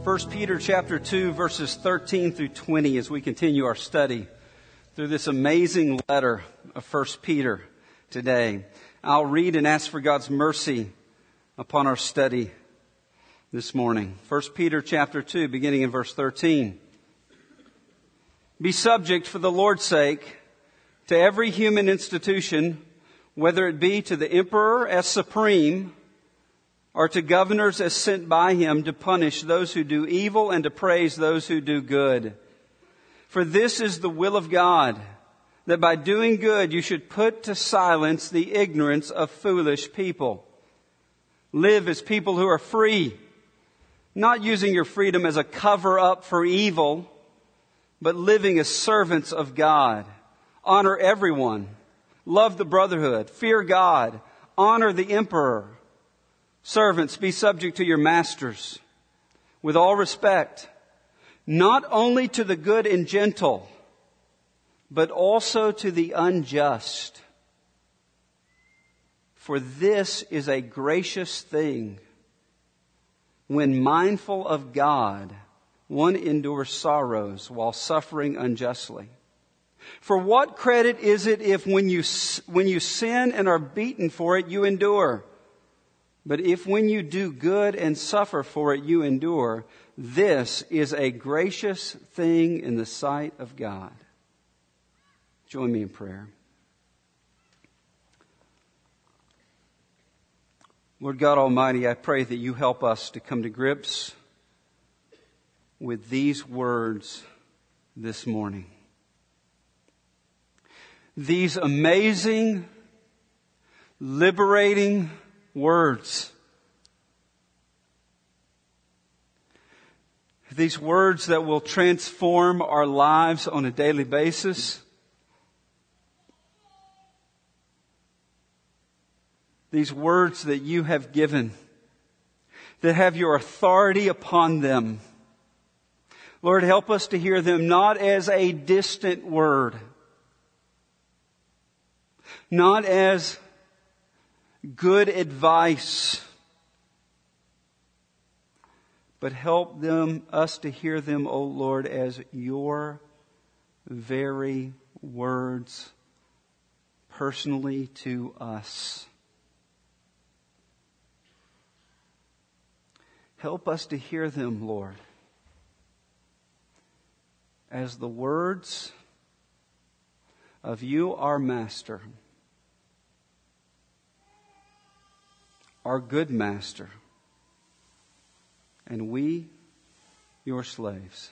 1 Peter chapter 2, verses 13 through 20 as we continue our study through this amazing letter of 1 Peter today. I'll read and ask for God's mercy upon our study this morning. 1 Peter chapter 2, beginning in verse 13. Be subject for the Lord's sake to every human institution, whether it be to the emperor as supreme, or to governors as sent by him to punish those who do evil and to praise those who do good. For this is the will of God, that by doing good you should put to silence the ignorance of foolish people. Live as people who are free, not using your freedom as a cover-up for evil, but living as servants of God. Honor everyone. Love the brotherhood. Fear God. Honor the emperor. Servants, be subject to your masters with all respect, not only to the good and gentle, but also to the unjust. For this is a gracious thing. When mindful of God, one endures sorrows while suffering unjustly. For what credit is it if when you sin and are beaten for it, you endure? But if when you do good and suffer for it, you endure, this is a gracious thing in the sight of God. Join me in prayer. Lord God Almighty, I pray that you help us to come to grips with these words this morning. These amazing, liberating words. These words that will transform our lives on a daily basis. These words that you have given, that have your authority upon them. Lord, help us to hear them not as a distant word, not as good advice, but help us to hear them, O Lord, as your very words personally to us. Help us to hear them, Lord, as the words of you, our Master, our good Master, and we, your slaves,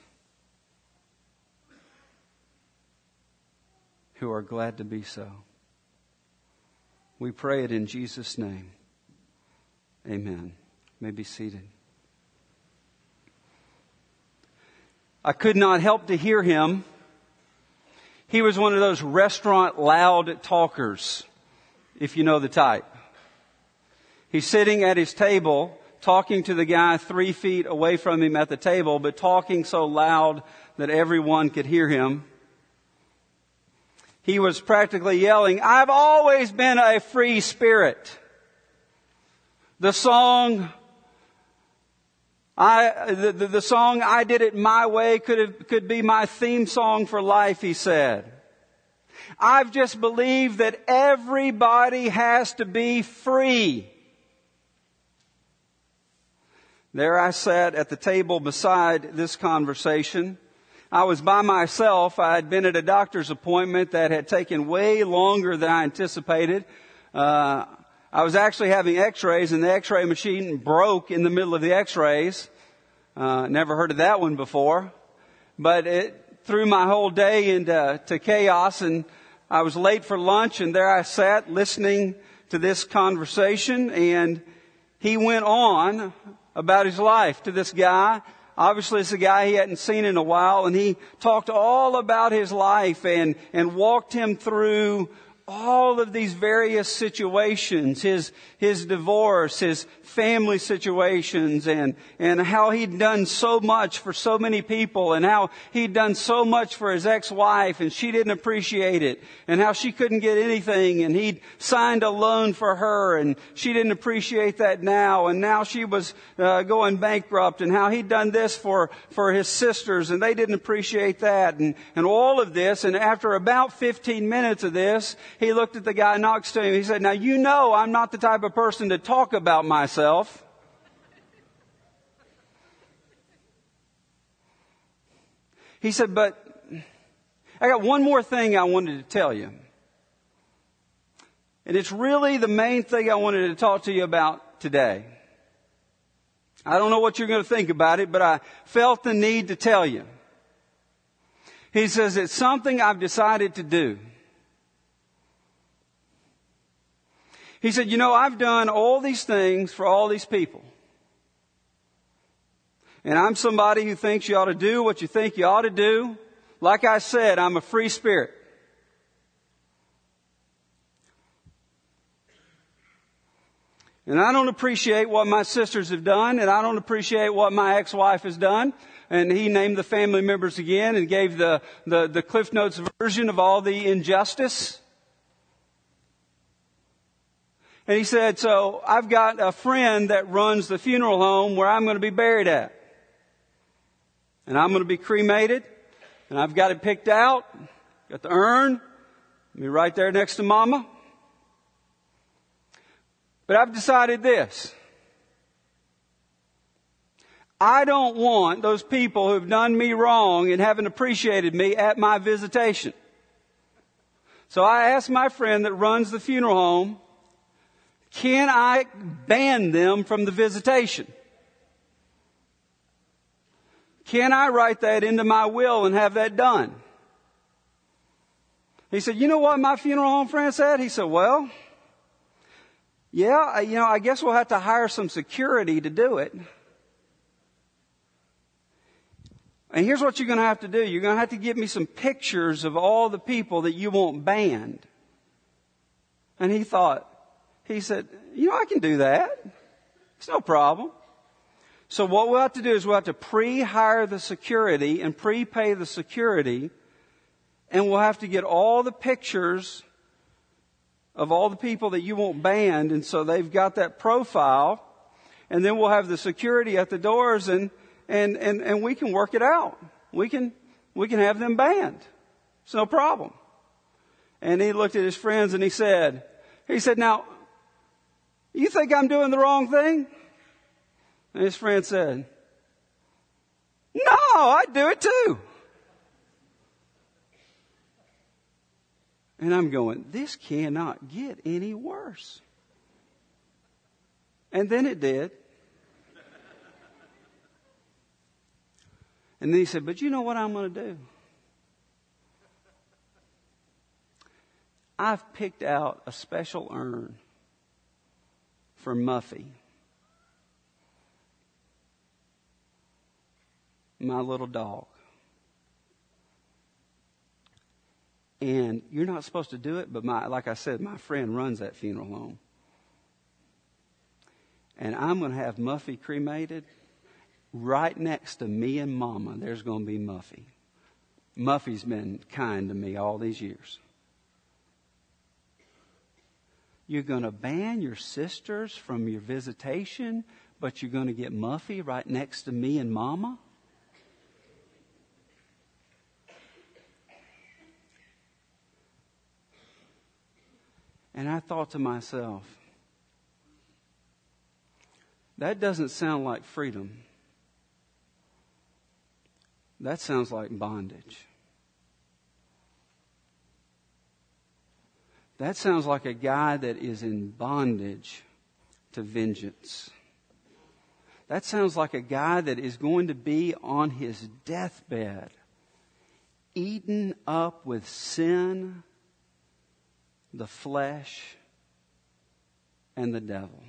who are glad to be so. We pray it in Jesus' name. Amen. You may be seated. I could not help to hear him. He was one of those restaurant loud talkers, if you know the type. He's sitting at his table, talking to the guy 3 feet away from him at the table, but talking so loud that everyone could hear him. He was practically yelling, "I've always been a free spirit." The song, the song "I Did It My Way" could be my theme song for life, he said. I've just believed that everybody has to be free. There I sat at the table beside this conversation. I was by myself. I had been at a doctor's appointment that had taken way longer than I anticipated. I was actually having x-rays, and the x-ray machine broke in the middle of the x-rays. Never heard of that one before. But it threw my whole day into chaos, and I was late for lunch, and there I sat listening to this conversation, and he went on about his life to this guy. Obviously, it's a guy he hadn't seen in a while, and he talked all about his life and walked him through all of these various situations, his divorce, his family situations, and how he'd done so much for so many people, and how he'd done so much for his ex-wife, and she didn't appreciate it, and how she couldn't get anything, and he'd signed a loan for her, and she didn't appreciate that now, and now she was going bankrupt, and how he'd done this for his sisters, and they didn't appreciate that, and all of this. And after about 15 minutes of this, he looked at the guy next to him. He said, "Now, you know I'm not the type of person to talk about myself." He said, "But I got one more thing I wanted to tell you. And it's really the main thing I wanted to talk to you about today. I don't know what you're going to think about it, but I felt the need to tell you." He says, "It's something I've decided to do." He said, "You know, I've done all these things for all these people. And I'm somebody who thinks you ought to do what you think you ought to do. Like I said, I'm a free spirit. And I don't appreciate what my sisters have done, and I don't appreciate what my ex-wife has done." And he named the family members again and gave the Cliff Notes version of all the injustice. And he said, "So I've got a friend that runs the funeral home where I'm going to be buried at. And I'm going to be cremated. And I've got it picked out. Got the urn. I'll be right there next to Mama. But I've decided this. I don't want those people who've done me wrong and haven't appreciated me at my visitation. So I asked my friend that runs the funeral home, can I ban them from the visitation? Can I write that into my will and have that done?" He said, "You know what my funeral home friend said?" He said, "Well, yeah, I guess we'll have to hire some security to do it. And here's what you're going to have to do. You're going to have to give me some pictures of all the people that you want banned." And he said, "I can do that. It's no problem." So what we'll have to do is we'll have to pre-hire the security and prepay the security, and we'll have to get all the pictures of all the people that you want banned, and so they've got that profile, and then we'll have the security at the doors, and we can work it out. We can have them banned. It's no problem. And he looked at his friends and he said, "Now, you think I'm doing the wrong thing?" And his friend said, "No, I'd do it too." And I'm going, this cannot get any worse. And then it did. And then he said, "But you know what I'm going to do? I've picked out a special urn for Muffy, my little dog. And you're not supposed to do it, but like I said, my friend runs that funeral home. And I'm going to have Muffy cremated right next to me and Mama. There's going to be Muffy. Muffy's been kind to me all these years. You're going to ban your sisters from your visitation, but you're going to get Muffy right next to me and Mama?" And I thought to myself, that doesn't sound like freedom. That sounds like bondage. That sounds like a guy that is in bondage to vengeance. That sounds like a guy that is going to be on his deathbed, eaten up with sin, the flesh, and the devil.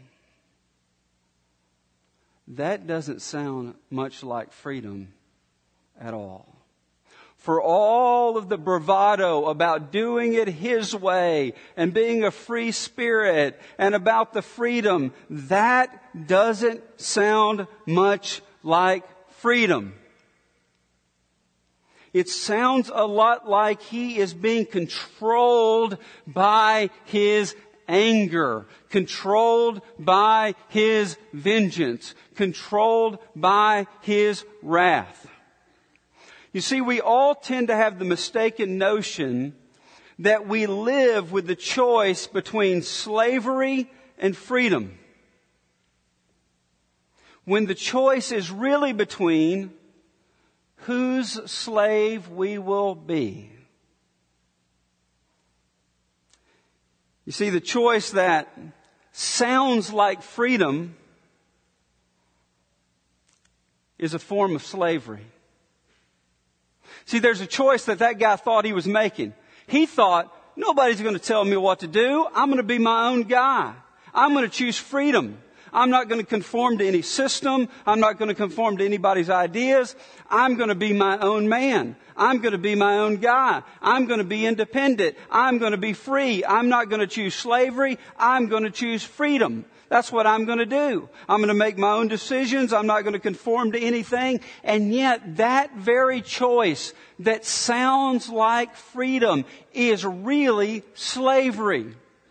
That doesn't sound much like freedom at all. For all of the bravado about doing it His way and being a free spirit and about the freedom, that doesn't sound much like freedom. It sounds a lot like he is being controlled by his anger, controlled by his vengeance, controlled by his wrath. You see, we all tend to have the mistaken notion that we live with the choice between slavery and freedom, when the choice is really between whose slave we will be. You see, the choice that sounds like freedom is a form of slavery. See, there's a choice that guy thought he was making. He thought, nobody's going to tell me what to do. I'm going to be my own guy. I'm going to choose freedom. I'm not going to conform to any system. I'm not going to conform to anybody's ideas. I'm going to be my own man. I'm going to be my own guy. I'm going to be independent. I'm going to be free. I'm not going to choose slavery. I'm going to choose freedom. That's what I'm going to do. I'm going to make my own decisions. I'm not going to conform to anything. And yet that very choice that sounds like freedom is really slavery.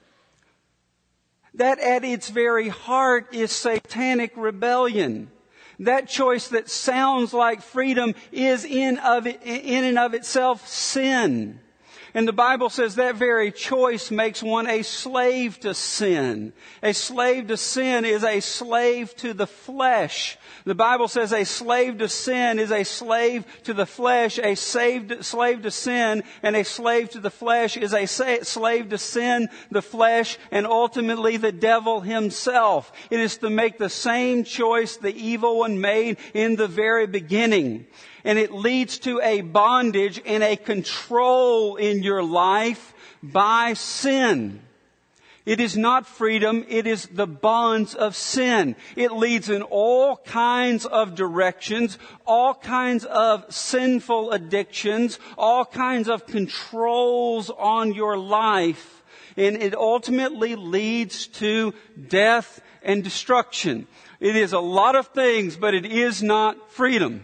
That at its very heart is satanic rebellion. That choice that sounds like freedom is in and of itself sin. And the Bible says that very choice makes one a slave to sin. A slave to sin is a slave to the flesh. The Bible says a slave to sin is a slave to the flesh. A slave to sin and a slave to the flesh is a slave to sin, the flesh, and ultimately the devil himself. It is to make the same choice the evil one made in the very beginning. And it leads to a bondage and a control in your life by sin. It is not freedom, it is the bonds of sin. It leads in all kinds of directions, all kinds of sinful addictions, all kinds of controls on your life. And it ultimately leads to death and destruction. It is a lot of things, but it is not freedom.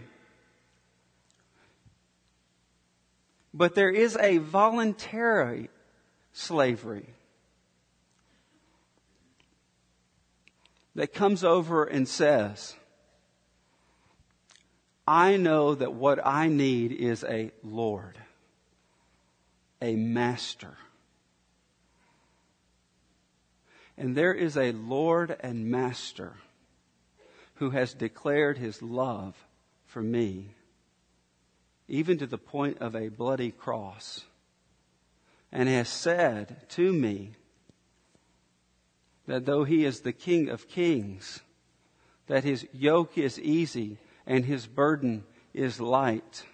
But there is a voluntary slavery that comes over and says, I know that what I need is a Lord, a master. And there is a Lord and master who has declared his love for me, even to the point of a bloody cross, and has said to me that though he is the King of Kings, that his yoke is easy and his burden is light.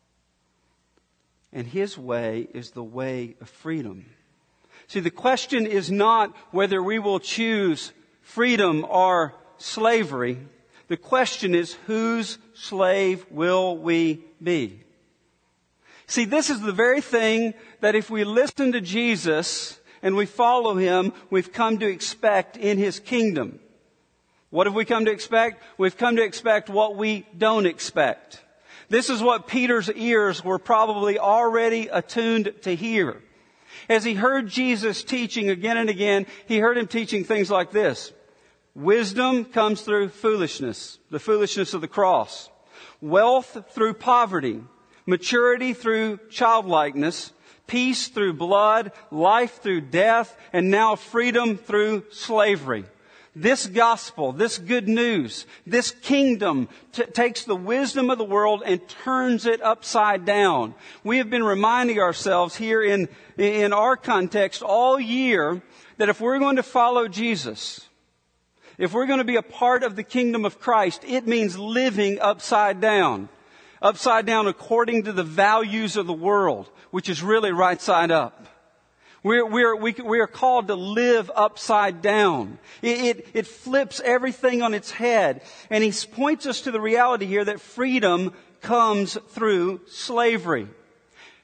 And his way is the way of freedom. See, the question is not whether we will choose freedom or slavery. The question is, whose slave will we be? See, this is the very thing that if we listen to Jesus and we follow Him, we've come to expect in His kingdom. What have we come to expect? We've come to expect what we don't expect. This is what Peter's ears were probably already attuned to hear. As he heard Jesus teaching again and again, he heard Him teaching things like this. Wisdom comes through foolishness, the foolishness of the cross. Wealth through poverty. Maturity through childlikeness. Peace through blood. Life through death. And now freedom through slavery. This gospel, this good news, this kingdom takes the wisdom of the world and turns it upside down. We have been reminding ourselves here in our context all year that if we're going to follow Jesus, if we're going to be a part of the kingdom of Christ, it means living upside down. Upside down according to the values of the world, which is really right side up. We are called to live upside down. It flips everything on its head. And he points us to the reality here that freedom comes through slavery.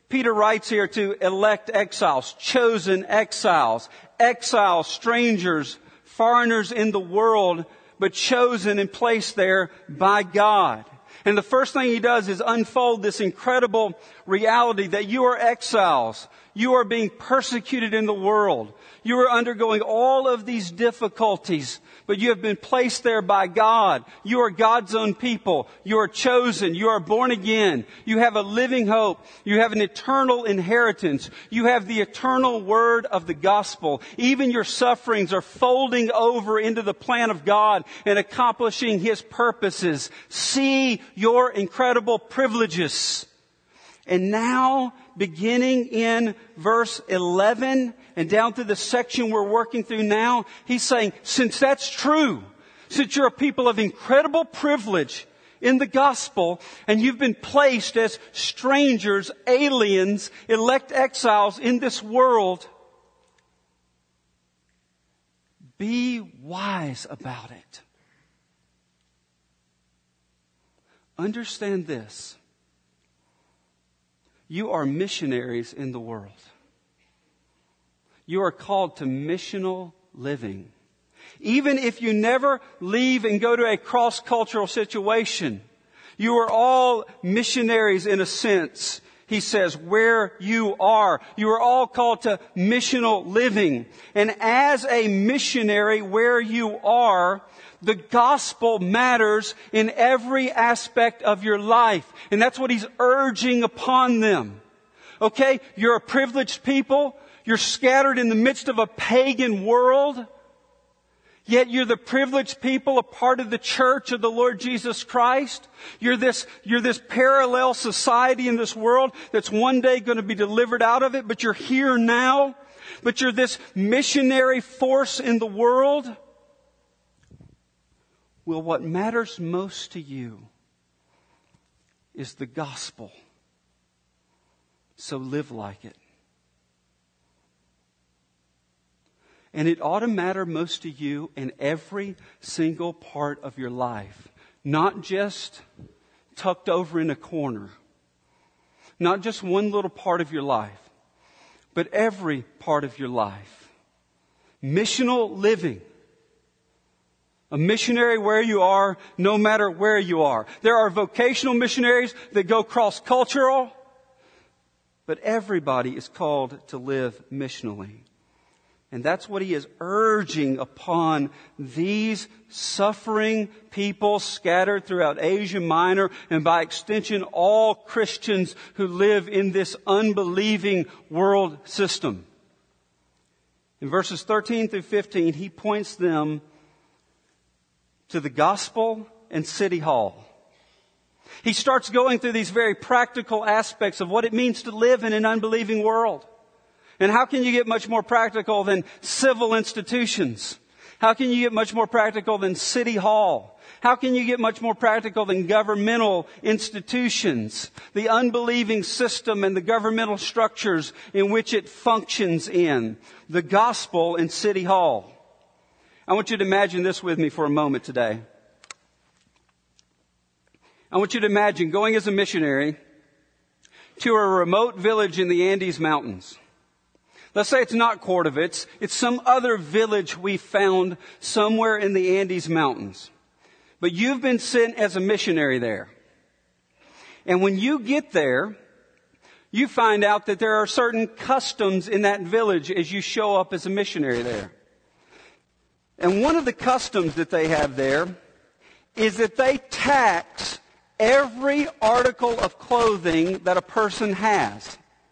Peter writes here to elect exiles, chosen exiles, exiles, strangers, foreigners in the world, but chosen and placed there by God. And the first thing he does is unfold this incredible reality that you are exiles. You are being persecuted in the world. You are undergoing all of these difficulties, but you have been placed there by God. You are God's own people. You are chosen. You are born again. You have a living hope. You have an eternal inheritance. You have the eternal word of the gospel. Even your sufferings are folding over into the plan of God and accomplishing His purposes. See your incredible privileges. And now, beginning in verse 11 and down to the section we're working through now, he's saying, since that's true, since you're a people of incredible privilege in the gospel, and you've been placed as strangers, aliens, elect exiles in this world, be wise about it. Understand this. You are missionaries in the world. You are called to missional living. Even if you never leave and go to a cross-cultural situation, you are all missionaries in a sense. He says, where you are. You are all called to missional living. And as a missionary where you are, the gospel matters in every aspect of your life. And that's what he's urging upon them. Okay? You're a privileged people. You're scattered in the midst of a pagan world. Yet you're the privileged people, a part of the church of the Lord Jesus Christ. You're this parallel society in this world that's one day going to be delivered out of it, but you're here now. But you're this missionary force in the world. Well, what matters most to you is the gospel. So live like it. And it ought to matter most to you in every single part of your life. Not just tucked over in a corner. Not just one little part of your life. But every part of your life. Missional living. A missionary where you are, no matter where you are. There are vocational missionaries that go cross-cultural. But everybody is called to live missionally. And that's what he is urging upon these suffering people scattered throughout Asia Minor and by extension all Christians who live in this unbelieving world system. In verses 13 through 15, he points them to the gospel and City Hall. He starts going through these very practical aspects of what it means to live in an unbelieving world. And how can you get much more practical than civil institutions? How can you get much more practical than City Hall? How can you get much more practical than governmental institutions? The unbelieving system and the governmental structures in which it functions in. The gospel in City Hall. I want you to imagine this with me for a moment today. I want you to imagine going as a missionary to a remote village in the Andes Mountains. Let's say it's not Cordovitz. It's some other village we found somewhere in the Andes Mountains. But you've been sent as a missionary there. And when you get there, you find out that there are certain customs in that village as you show up as a missionary there. And one of the customs that they have there is that they tax every article of clothing that a person has.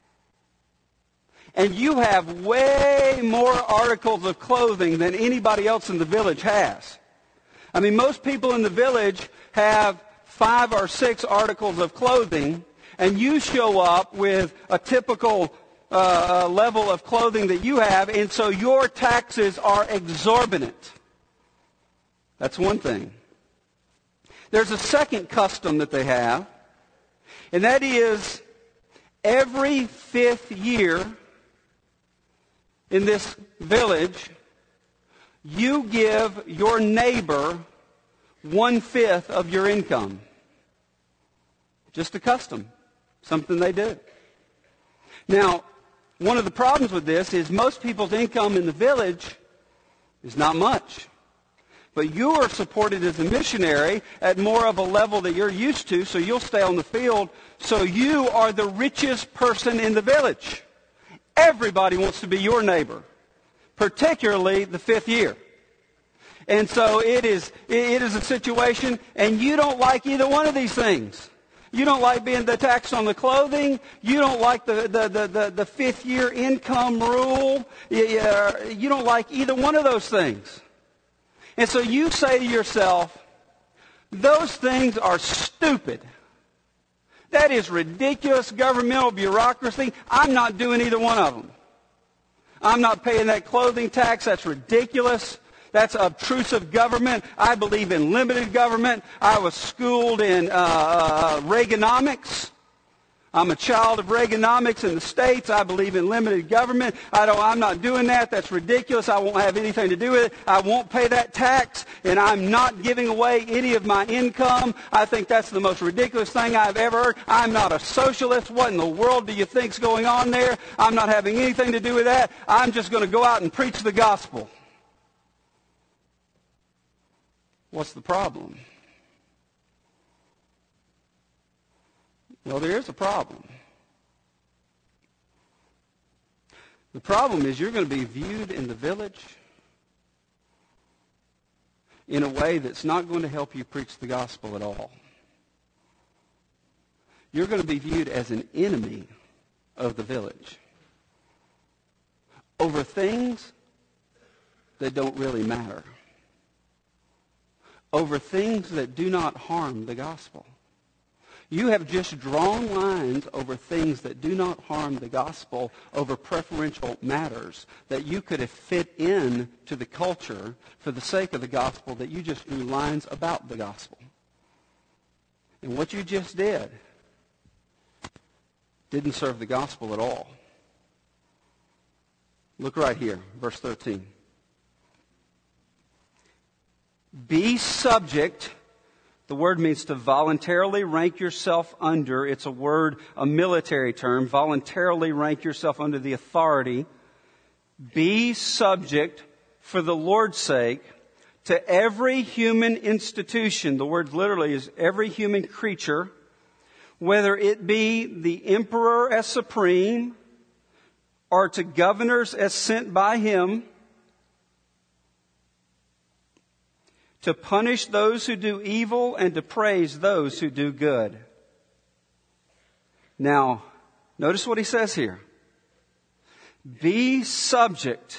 And you have way more articles of clothing than anybody else in the village has. I mean, most people in the village have 5 or 6 articles of clothing, and you show up with a typical level of clothing that you have, and so your taxes are exorbitant. That's one thing. There's a second custom that they have, and that is every 5th year in this village, you give your neighbor 1/5 of your income. Just a custom. Something they do. Now, one of the problems with this is most people's income in the village is not much. But you are supported as a missionary at more of a level that you're used to, so you'll stay on the field. So you are the richest person in the village. Everybody wants to be your neighbor, particularly the fifth year. And so it is a situation, and you don't like either one of these things. You don't like being the tax on the clothing. You don't like the fifth year income rule. You don't like either one of those things. And so you say to yourself, those things are stupid. That is ridiculous governmental bureaucracy. I'm not doing either one of them. I'm not paying that clothing tax. That's ridiculous. That's obtrusive government. I believe in limited government. I was schooled in Reaganomics. I'm a child of Reaganomics in the States. I believe in limited government. I'm not doing that. That's ridiculous. I won't have anything to do with it. I won't pay that tax, and I'm not giving away any of my income. I think that's the most ridiculous thing I've ever heard. I'm not a socialist. What in the world do you think's going on there? I'm not having anything to do with that. I'm just going to go out and preach the gospel. What's the problem? Well, there is a problem. The problem is you're going to be viewed in the village in a way that's not going to help you preach the gospel at all. You're going to be viewed as an enemy of the village over things that don't really matter, over things that do not harm the gospel. You have just drawn lines over things that do not harm the gospel, over preferential matters that you could have fit in to the culture for the sake of the gospel, that you just drew lines about the gospel. And what you just did didn't serve the gospel at all. Look right here, verse 13. Be subject. The word means to voluntarily rank yourself under. It's a military term. Voluntarily rank yourself under the authority. Be subject for the Lord's sake to every human institution. The word literally is every human creature, whether it be the emperor as supreme or to governors as sent by him, to punish those who do evil and to praise those who do good. Now, notice what he says here. Be subject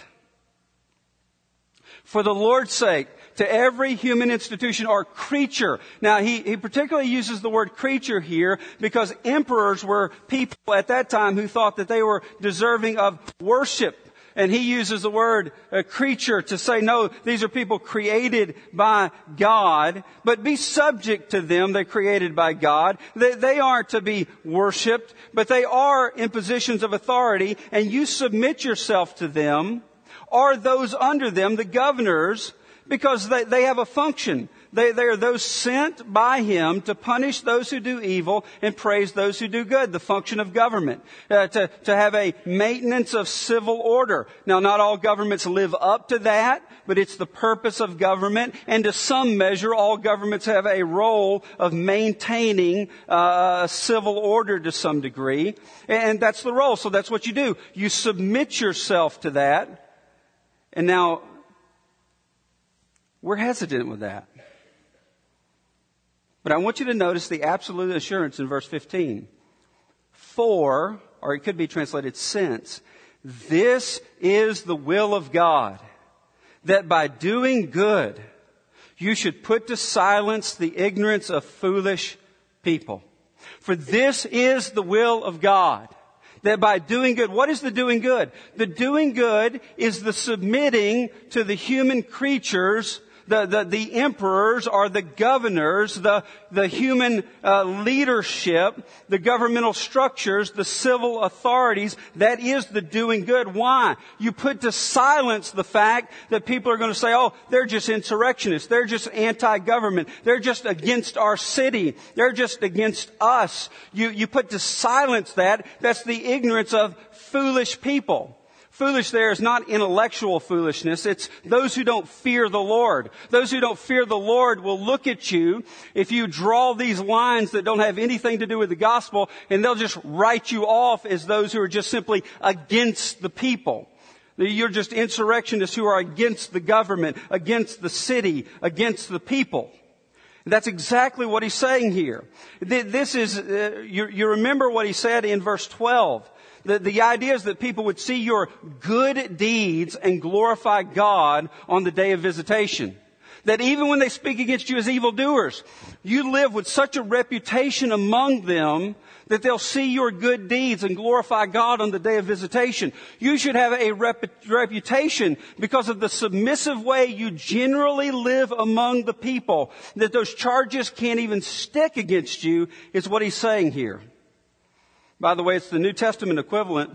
for the Lord's sake to every human institution or creature. Now, he particularly uses the word creature here because emperors were people at that time who thought that they were deserving of worship. And he uses the word creature to say, no, these are people created by God, but be subject to them. They're created by God. They aren't to be worshipped, but they are in positions of authority, and you submit yourself to them or those under them, the governors, because they have a function. They are those sent by him to punish those who do evil and praise those who do good. The function of government. To have a maintenance of civil order. Now, not all governments live up to that, but it's the purpose of government. And to some measure, all governments have a role of maintaining civil order to some degree. And that's the role. So that's what you do. You submit yourself to that. And now, we're hesitant with that. But I want you to notice the absolute assurance in verse 15. For, or it could be translated since, this is the will of God, that by doing good, you should put to silence the ignorance of foolish people. For this is the will of God, that by doing good, what is the doing good? The doing good is the submitting to the human creatures the emperors or the governors, the human leadership, the governmental structures, the civil authorities. That is the doing good. Why? You put to silence the fact that people are going to say, oh, they're just insurrectionists. They're just anti-government. They're just against our city. They're just against us. You put to silence that. That's the ignorance of foolish people. Foolish there is not intellectual foolishness. It's those who don't fear the Lord. Those who don't fear the Lord will look at you if you draw these lines that don't have anything to do with the gospel, and they'll just write you off as those who are just simply against the people. You're just insurrectionists who are against the government, against the city, against the people. That's exactly what he's saying here. This is, you remember what he said in verse 12. The idea is that people would see your good deeds and glorify God on the day of visitation. That even when they speak against you as evildoers, you live with such a reputation among them that they'll see your good deeds and glorify God on the day of visitation. You should have a reputation because of the submissive way you generally live among the people, that those charges can't even stick against you, is what he's saying here. By the way, it's the New Testament equivalent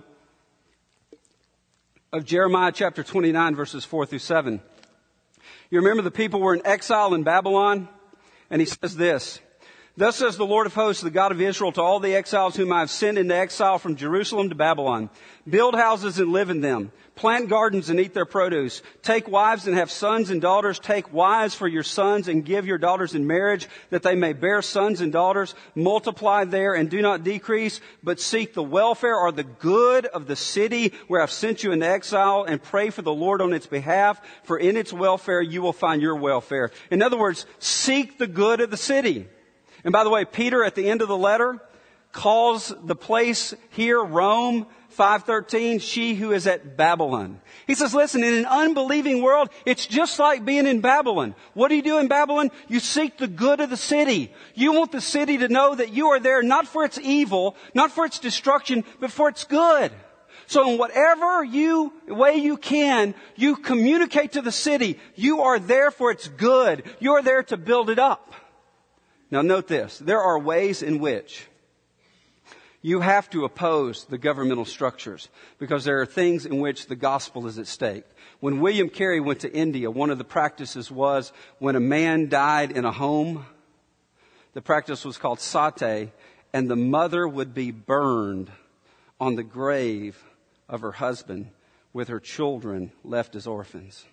of Jeremiah chapter 29, verses 4 through 7. You remember the people were in exile in Babylon? And he says this, "Thus says the Lord of hosts, the God of Israel, to all the exiles whom I have sent into exile from Jerusalem to Babylon. Build houses and live in them. Plant gardens and eat their produce. Take wives and have sons and daughters. Take wives for your sons and give your daughters in marriage, that they may bear sons and daughters. Multiply there and do not decrease, but seek the welfare or the good of the city where I've sent you into exile, and pray for the Lord on its behalf, for in its welfare you will find your welfare." In other words, seek the good of the city. And by the way, Peter at the end of the letter calls the place here, Rome, 5:13, she who is at Babylon. He says, listen, in an unbelieving world, it's just like being in Babylon. What do you do in Babylon? You seek the good of the city. You want the city to know that you are there not for its evil, not for its destruction, but for its good. So in whatever way you can, you communicate to the city. You are there for its good. You are there to build it up. Now note this. There are ways in which you have to oppose the governmental structures because there are things in which the gospel is at stake. When William Carey went to India, one of the practices was when a man died in a home, the practice was called sati, and the mother would be burned on the grave of her husband with her children left as orphans.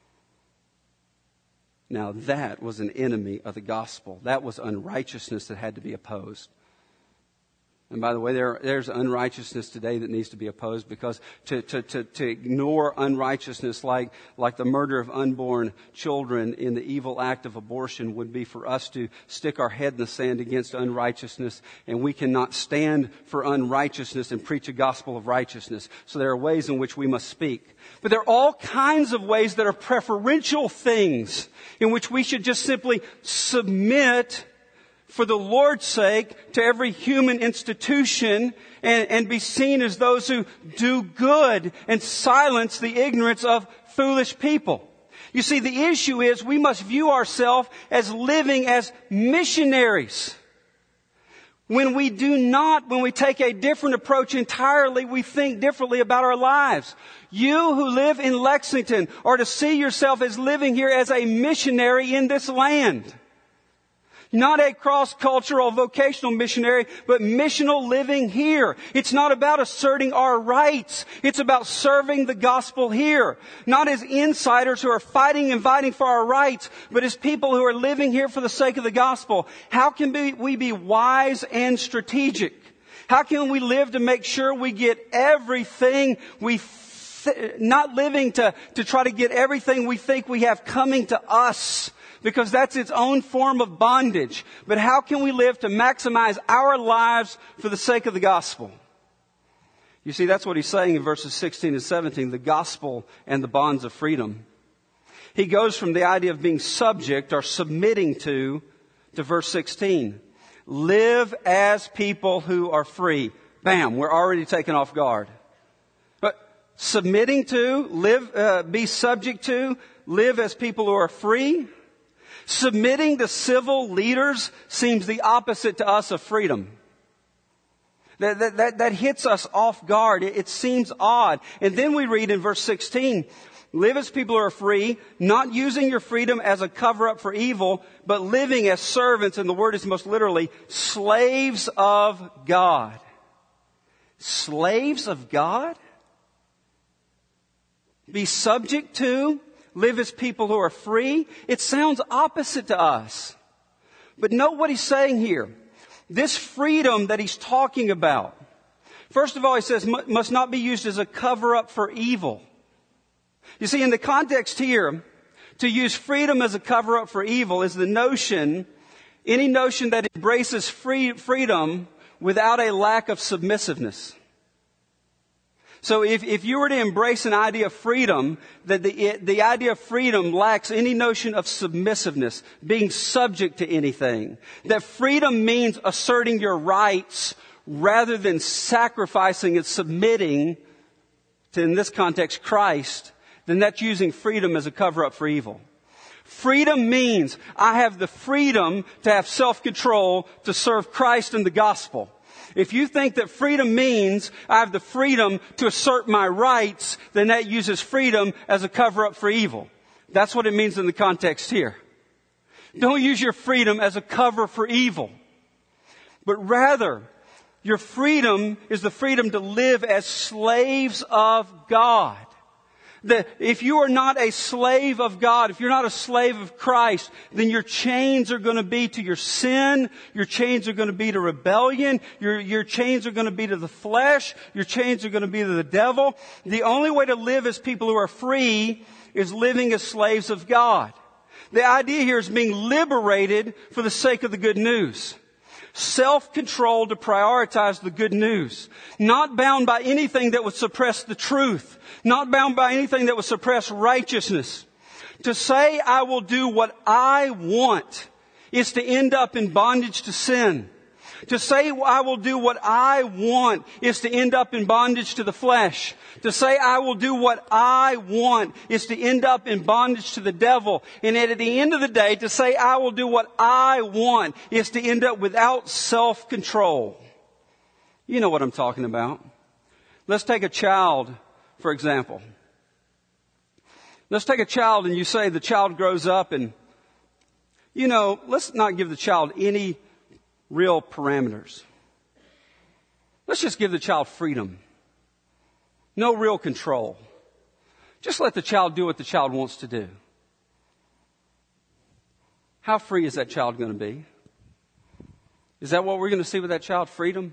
Now that was an enemy of the gospel. That was unrighteousness that had to be opposed. And by the way, there's unrighteousness today that needs to be opposed, because to ignore unrighteousness like the murder of unborn children in the evil act of abortion would be for us to stick our head in the sand against unrighteousness, and we cannot stand for unrighteousness and preach a gospel of righteousness. So there are ways in which we must speak. But there are all kinds of ways that are preferential things in which we should just simply submit for the Lord's sake to every human institution and be seen as those who do good and silence the ignorance of foolish people. You see, the issue is we must view ourselves as living as missionaries. When we take a different approach entirely, we think differently about our lives. You who live in Lexington are to see yourself as living here as a missionary in this land. Not a cross-cultural vocational missionary, but missional living here. It's not about asserting our rights. It's about serving the gospel here. Not as insiders who are fighting and fighting for our rights, but as people who are living here for the sake of the gospel. How can we be wise and strategic? How can we live to make sure we get everything not living to try to get everything we think we have coming to us, because that's its own form of bondage. But how can we live to maximize our lives for the sake of the gospel? You see, that's what he's saying in verses 16 and 17, the gospel and the bonds of freedom. He goes from the idea of being subject or submitting to verse 16. Live as people who are free. Bam, we're already taken off guard. But submitting to, be subject to, live as people who are free. Submitting to civil leaders seems the opposite to us of freedom. That hits us off guard. It seems odd. And then we read in verse 16, live as people who are free, not using your freedom as a cover-up for evil, but living as servants, and the word is most literally, slaves of God. Slaves of God? Be subject to, live as people who are free. It sounds opposite to us. But note what he's saying here. This freedom that he's talking about, first of all, he says, must not be used as a cover-up for evil. You see, in the context here, to use freedom as a cover-up for evil is the notion, any notion that embraces freedom without a lack of submissiveness. So if you were to embrace an idea of freedom, that the idea of freedom lacks any notion of submissiveness, being subject to anything. That freedom means asserting your rights rather than sacrificing and submitting to, in this context, Christ, then that's using freedom as a cover-up for evil. Freedom means I have the freedom to have self-control to serve Christ and the gospel. If you think that freedom means I have the freedom to assert my rights, then that uses freedom as a cover-up for evil. That's what it means in the context here. Don't use your freedom as a cover for evil. But rather, your freedom is the freedom to live as slaves of God. If you are not a slave of God, if you're not a slave of Christ, then your chains are going to be to your sin. Your chains are going to be to rebellion. Your chains are going to be to the flesh. Your chains are going to be to the devil. The only way to live as people who are free is living as slaves of God. The idea here is being liberated for the sake of the good news. Self-control to prioritize the good news. Not bound by anything that would suppress the truth. Not bound by anything that would suppress righteousness. To say I will do what I want is to end up in bondage to sin. To say I will do what I want is to end up in bondage to the flesh. To say I will do what I want is to end up in bondage to the devil. And at the end of the day, to say I will do what I want is to end up without self-control. You know what I'm talking about. Let's take a child, for example. Let's take a child and you say the child grows up and, let's not give the child any real parameters. Let's just give the child freedom. No real control. Just let the child do what the child wants to do. How free is that child going to be? Is that what we're going to see with that child? Freedom?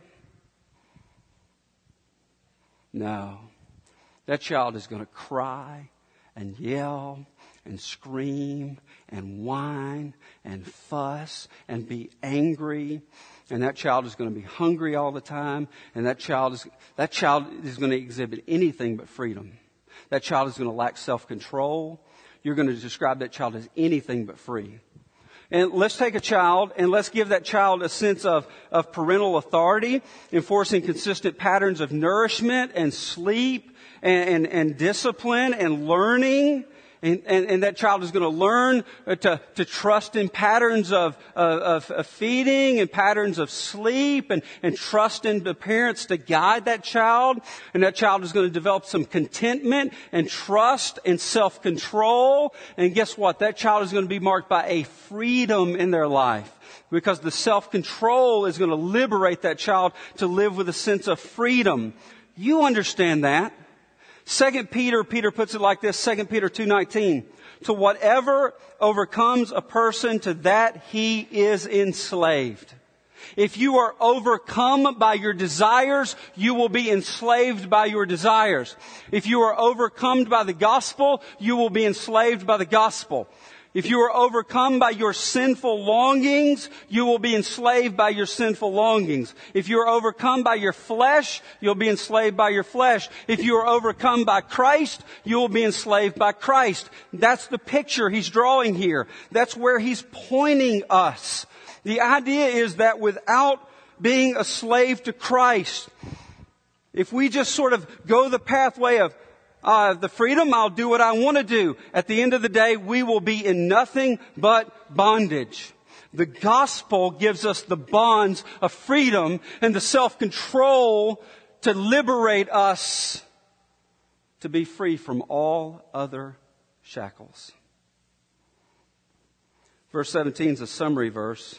No. That child is going to cry and yell and scream and whine and fuss and be angry. And that child is going to be hungry all the time. And that child is going to exhibit anything but freedom. That child is going to lack self-control. You're going to describe that child as anything but free. And let's take a child and let's give that child a sense of parental authority, enforcing consistent patterns of nourishment and sleep and discipline and learning. And that child is going to learn to trust in patterns of feeding and patterns of sleep and trust in the parents to guide that child. And that child is going to develop some contentment and trust and self-control. And guess what? That child is going to be marked by a freedom in their life. Because the self-control is going to liberate that child to live with a sense of freedom. You understand that. Peter puts it like this, 2 Peter 2:19. To whatever overcomes a person, to that he is enslaved. If you are overcome by your desires, you will be enslaved by your desires. If you are overcome by the gospel, you will be enslaved by the gospel. If you are overcome by your sinful longings, you will be enslaved by your sinful longings. If you are overcome by your flesh, you'll be enslaved by your flesh. If you are overcome by Christ, you will be enslaved by Christ. That's the picture he's drawing here. That's where he's pointing us. The idea is that without being a slave to Christ, if we just sort of go the pathway of the freedom, I'll do what I want to do. At the end of the day, we will be in nothing but bondage. The gospel gives us the bonds of freedom and the self-control to liberate us to be free from all other shackles. Verse 17 is a summary verse.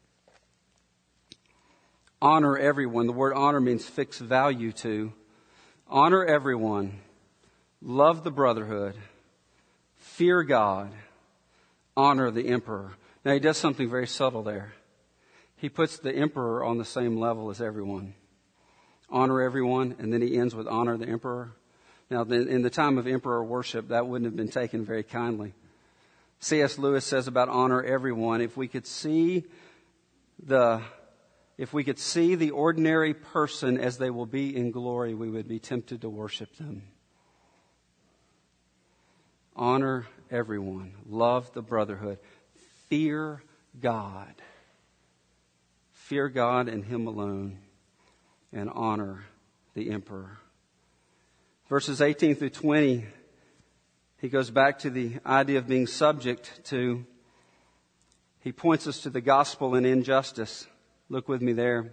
Honor everyone. The word honor means fix value to. Honor everyone. Love the brotherhood. Fear God. Honor the emperor. Now he does something very subtle there. He puts the emperor on the same level as everyone. Honor everyone, and then he ends with honor the emperor. Now, in the time of emperor worship, that wouldn't have been taken very kindly. C.S. Lewis says about honor everyone, if we could see the ordinary person as they will be in glory, we would be tempted to worship them. Honor everyone. Love the brotherhood. Fear God. Fear God and Him alone. And honor the emperor. Verses 18 through 20, he goes back to the idea of being subject to. He points us to the gospel and injustice. Look with me there.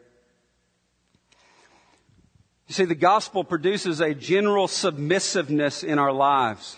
You see, the gospel produces a general submissiveness in our lives.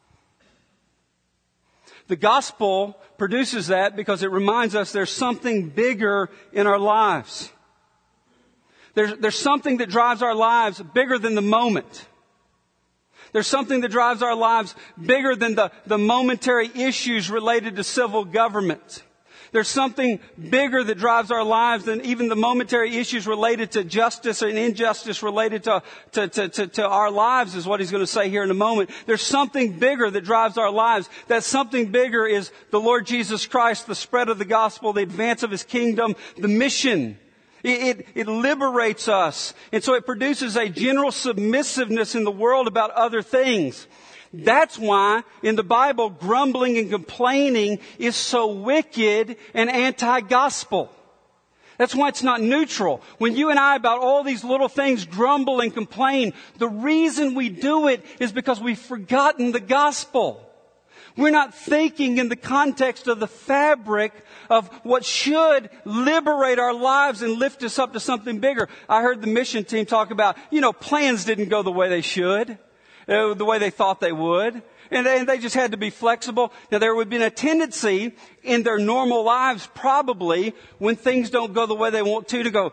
The gospel produces that because it reminds us there's something bigger in our lives. There's something that drives our lives bigger than the moment. There's something that drives our lives bigger than the momentary issues related to civil government. There's something bigger that drives our lives than even the momentary issues related to justice and injustice related to our lives, is what he's going to say here in a moment. There's something bigger that drives our lives. That something bigger is the Lord Jesus Christ, the spread of the gospel, the advance of His kingdom, the mission. It liberates us. And so it produces a general submissiveness in the world about other things. That's why in the Bible, grumbling and complaining is so wicked and anti-gospel. That's why it's not neutral. When you and I about all these little things grumble and complain, the reason we do it is because we've forgotten the gospel. We're not thinking in the context of the fabric of what should liberate our lives and lift us up to something bigger. I heard the mission team talk about, plans didn't go the way they should, the way they thought they would. And they just had to be flexible. Now, there would have been a tendency in their normal lives, probably, when things don't go the way they want to go,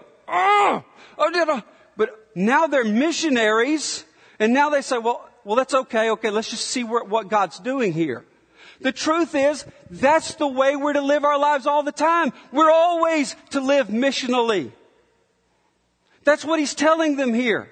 but now they're missionaries, and now they say, well, that's okay. Okay, let's just see what God's doing here. The truth is, that's the way we're to live our lives all the time. We're always to live missionally. That's what he's telling them here.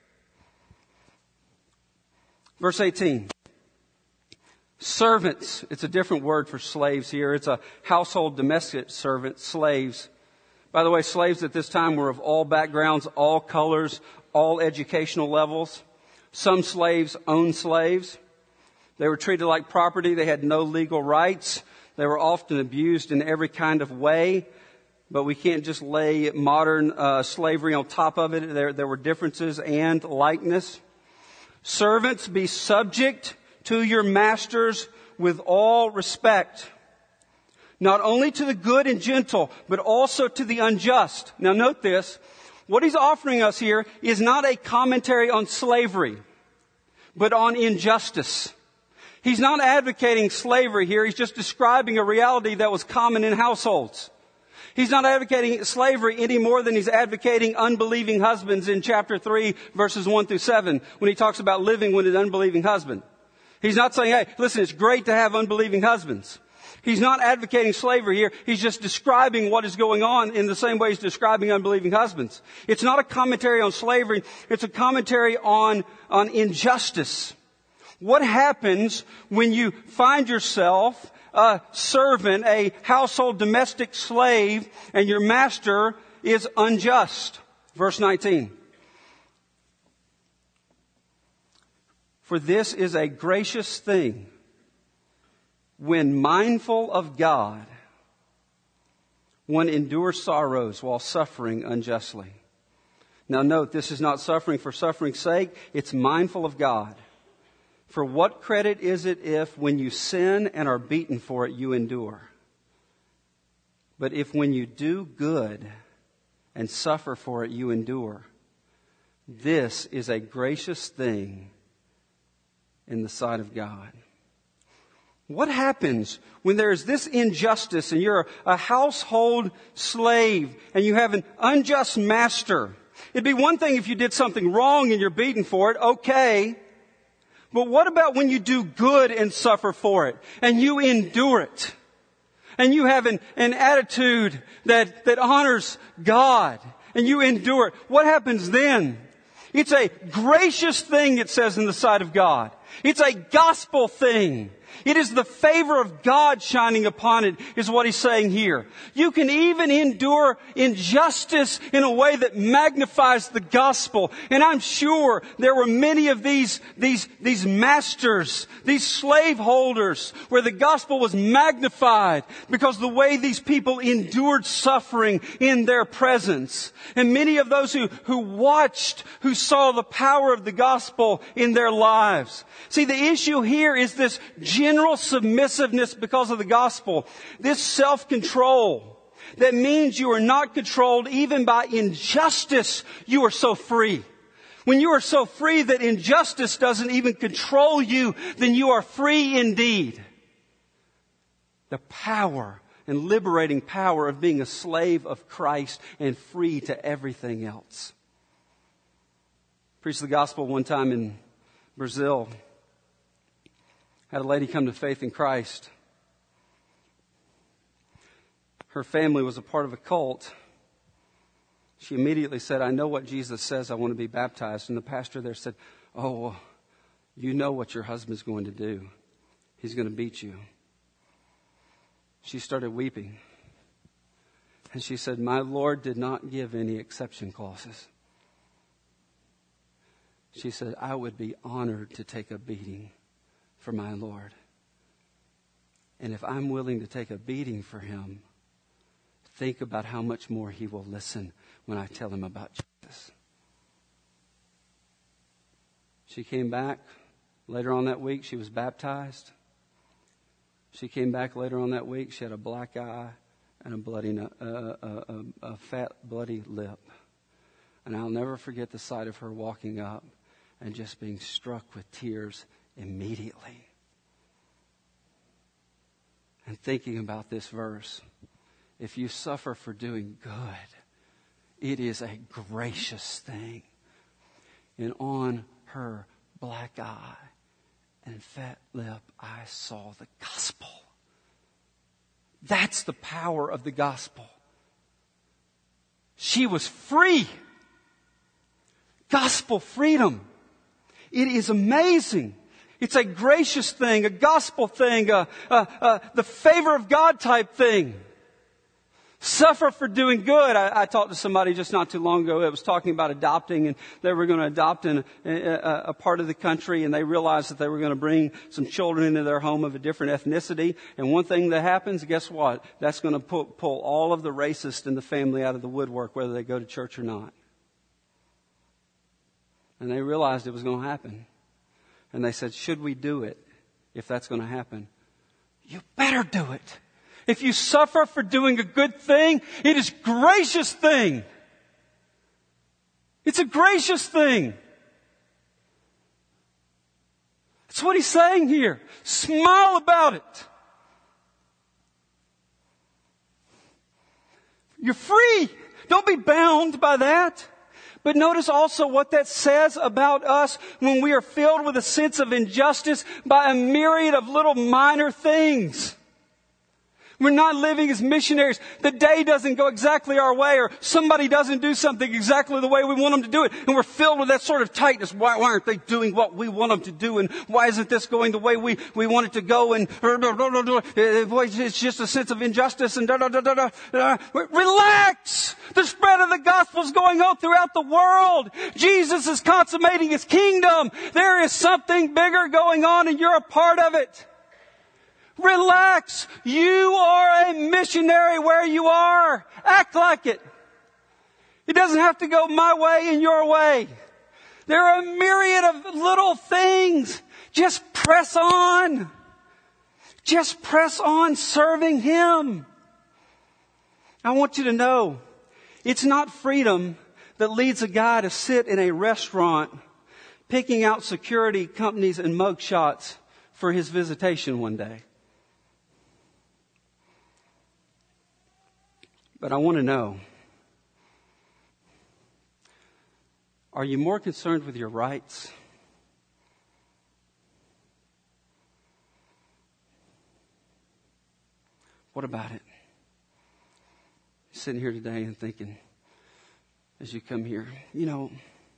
Verse 18. Servants. It's a different word for slaves here. It's a household domestic servant, slaves. By the way, slaves at this time were of all backgrounds, all colors, all educational levels. Some slaves owned slaves. They were treated like property. They had no legal rights. They were often abused in every kind of way. But we can't just lay modern slavery on top of it. There were differences and likeness. Servants, be subject to your masters with all respect. Not only to the good and gentle, but also to the unjust. Now note this. What he's offering us here is not a commentary on slavery, but on injustice. He's not advocating slavery here. He's just describing a reality that was common in households. He's not advocating slavery any more than he's advocating unbelieving husbands in chapter 3, verses 1 through 7, when he talks about living with an unbelieving husband. He's not saying, hey, listen, it's great to have unbelieving husbands. He's not advocating slavery here. He's just describing what is going on in the same way he's describing unbelieving husbands. It's not a commentary on slavery. It's a commentary on injustice. What happens when you find yourself a servant, a household domestic slave, and your master is unjust? Verse 19. For this is a gracious thing when mindful of God, one endures sorrows while suffering unjustly. Now note, this is not suffering for suffering's sake. It's mindful of God. For what credit is it if, when you sin and are beaten for it, you endure? But if when you do good and suffer for it, you endure, this is a gracious thing in the sight of God. What happens when there is this injustice and you're a household slave and you have an unjust master? It'd be one thing if you did something wrong and you're beaten for it, okay. But what about when you do good and suffer for it and you endure it? And you have an attitude that honors God and you endure it. What happens then? It's a gracious thing, it says, in the sight of God. It's a gospel thing. It is the favor of God shining upon it, is what he's saying here. You can even endure injustice in a way that magnifies the gospel. And I'm sure there were many of these masters, these slaveholders, where the gospel was magnified because the way these people endured suffering in their presence. And many of those who watched, who saw the power of the gospel in their lives. See, the issue here is this general submissiveness because of the gospel. This self-control that means you are not controlled even by injustice. You are so free. When you are so free that injustice doesn't even control you, then you are free indeed. The power and liberating power of being a slave of Christ and free to everything else. Preached the gospel one time in Brazil. Had a lady come to faith in Christ. Her family was a part of a cult. She immediately said, I know what Jesus says, I want to be baptized. And the pastor there said, oh, you know what your husband's going to do. He's going to beat you. She started weeping. And she said, my Lord did not give any exception clauses. She said, I would be honored to take a beating for my Lord. And if I'm willing to take a beating for him, think about how much more he will listen when I tell him about Jesus. She came back later on that week. She was baptized. She came back later on that week. She had a black eye and a fat, bloody lip. And I'll never forget the sight of her walking up and just being struck with tears immediately. And thinking about this verse, if you suffer for doing good, it is a gracious thing. And on her black eye and fat lip, I saw the gospel. That's the power of the gospel. She was free. Gospel freedom. It is amazing. It's a gracious thing, a gospel thing, the favor of God type thing. Suffer for doing good. I talked to somebody just not too long ago that was talking about adopting, and they were going to adopt in a part of the country, and they realized that they were going to bring some children into their home of a different ethnicity. And one thing that happens, guess what? That's going to pull all of the racists in the family out of the woodwork, whether they go to church or not. And they realized it was going to happen. And they said, should we do it if that's going to happen? You better do it. If you suffer for doing a good thing, it is a gracious thing. It's a gracious thing. That's what he's saying here. Smile about it. You're free. Don't be bound by that. But notice also what that says about us when we are filled with a sense of injustice by a myriad of little minor things. We're not living as missionaries. The day doesn't go exactly our way, or somebody doesn't do something exactly the way we want them to do it. And we're filled with that sort of tightness. Why aren't they doing what we want them to do? And why isn't this going the way we want it to go? And it's just a sense of injustice and Relax! The spread of the gospel is going on throughout the world. Jesus is consummating his kingdom. There is something bigger going on, and you're a part of it. Relax. You are a missionary where you are. Act like it. It doesn't have to go my way and your way. There are a myriad of little things. Just press on. Just press on serving Him. I want you to know, it's not freedom that leads a guy to sit in a restaurant picking out security companies and mugshots for his visitation one day. But I want to know, are you more concerned with your rights? What about it? Sitting here today and thinking, as you come here, you know,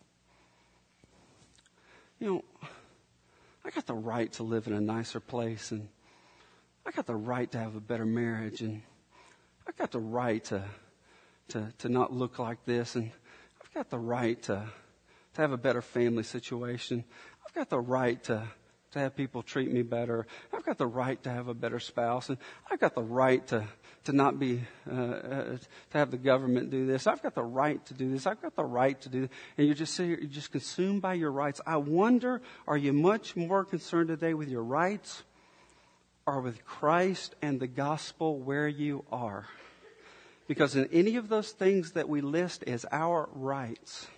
I got the right to live in a nicer place, and I got the right to have a better marriage, and I got the right to not look like this, and I've got the right to have a better family situation. I've got the right to have people treat me better. I've got the right to have a better spouse, and I've got the right to not be to have the government do this. I've got the right to do this. I've got the right to do this. And you're just consumed by your rights. I wonder, are you much more concerned today with your rights or with Christ and the gospel where you are? Because in any of those things that we list as our rights,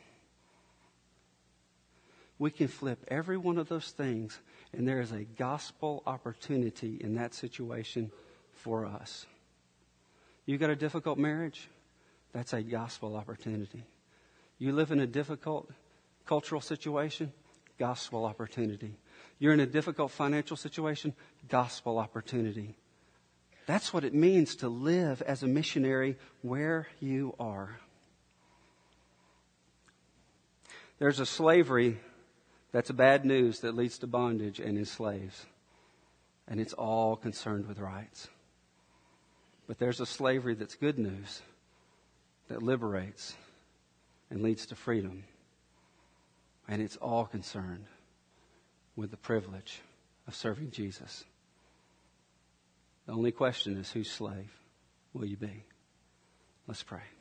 we can flip every one of those things, and there is a gospel opportunity in that situation for us. You got a difficult marriage? That's a gospel opportunity. You live in a difficult cultural situation? Gospel opportunity. You're in a difficult financial situation? Gospel opportunity. That's what it means to live as a missionary where you are. There's a slavery that's bad news that leads to bondage and enslaves. And it's all concerned with rights. But there's a slavery that's good news that liberates and leads to freedom. And it's all concerned with the privilege of serving Jesus. The only question is, whose slave will you be? Let's pray.